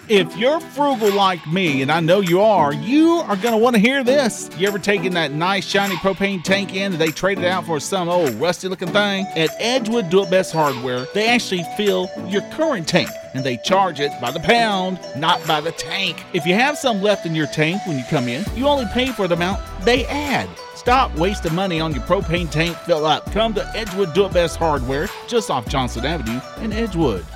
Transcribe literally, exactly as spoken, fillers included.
If you're frugal like me, and I know you are, you are going to want to hear this. You ever taken that nice shiny propane tank in and they traded it out for some old rusty looking thing? At Edgewood Do It Best Hardware, they actually fill your current tank and they charge it by the pound, not by the tank. If you have some left in your tank when you come in, you only pay for the amount they add. Stop wasting money on your propane tank fill up. Come to Edgewood Do It Best Hardware, just off Johnson Avenue in Edgewood.